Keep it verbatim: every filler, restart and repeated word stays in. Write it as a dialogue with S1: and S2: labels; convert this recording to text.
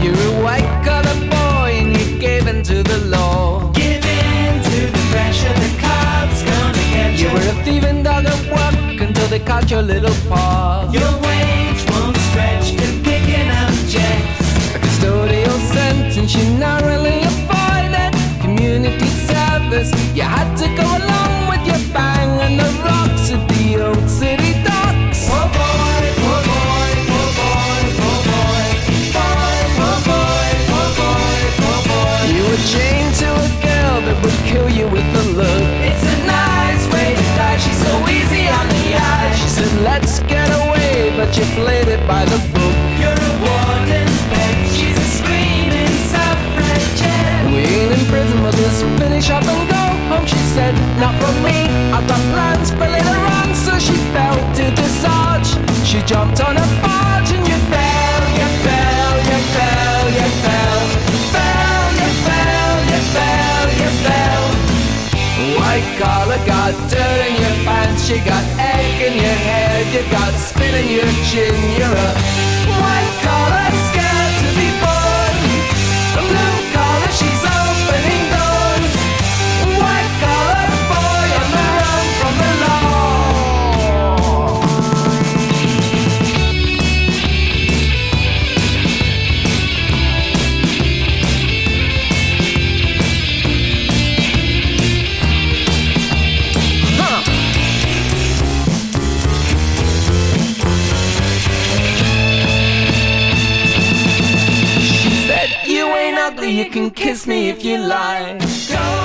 S1: You're a white-collar boy and you gave in to the law.
S2: Give in to the pressure, the cop's gonna get you.
S1: You were a thieving dog at work until they caught your little paw.
S2: Your wage won't stretch to picking up checks.
S1: A custodial sentence you narrowly avoided. Community service, you had to go along with your bang and the rocks at the old city docks.
S2: Poor boy, poor boy, poor boy, poor boy. Boy, poor boy, poor boy, poor boy.
S1: You were chained to a girl that would kill you with a look.
S2: It's a nice way to die, she's so easy on the eye.
S1: She said let's get away, but you played it by the book.
S2: You're a warden's pet, she's a screaming suffragette.
S1: We ain't in prison, but let's finish up and go home. She said, not for me, I've got plans for later on. So she fell to the sarge. She jumped on a barge and you fell, you fell, you fell, you fell. Fell, you fell, you fell, you fell. White collar got dirt in your pants. You got egg in your head. You got spit in your chin. You're a white collar scared to be born. A blue collar, she's opening doors. White collar boy on the run from the law. Huh. She said, you ain't ugly, you can kiss me if you like.
S2: Go